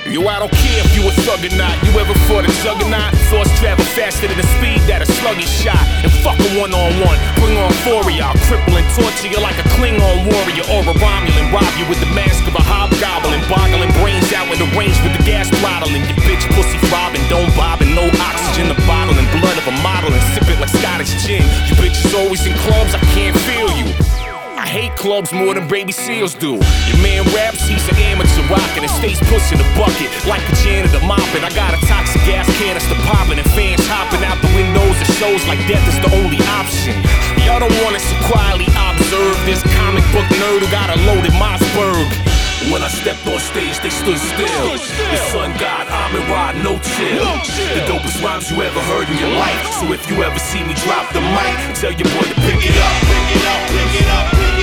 Yo, I don't care if you a thug or not. You ever fought a juggernaut? Thoughts travel faster than the speed that a sluggish shot. And fuck a one-on-one, bring on 4 of y'all. Cripple and torture you like a Klingon warrior or a Romulan. Rob you with the mask of a hobgoblin, boggling brains out in the range with the gas throttling. Your bitch pussy throbbing, don't bob and no oxygen. The bottle and blood of a model and sip it like Scottish gin. You bitches always in clubs, I can't feel you. I hate clubs more than baby seals do. Your man raps, he's an amateur rockin' and stays pushing the bucket like a janitor mopping. I got a toxic gas canister popping and fans hopping out the windows. It shows like death is the only option. Y'all don't want us to quietly observe this comic book nerd who got a loaded Mossberg. When I stepped on stage, they stood still. The sun god, Amin Ra, no chill. The dopest rhymes you ever heard in your life. So if you ever see me drop the mic, tell your boy to pick it up, pick it up, pick it up.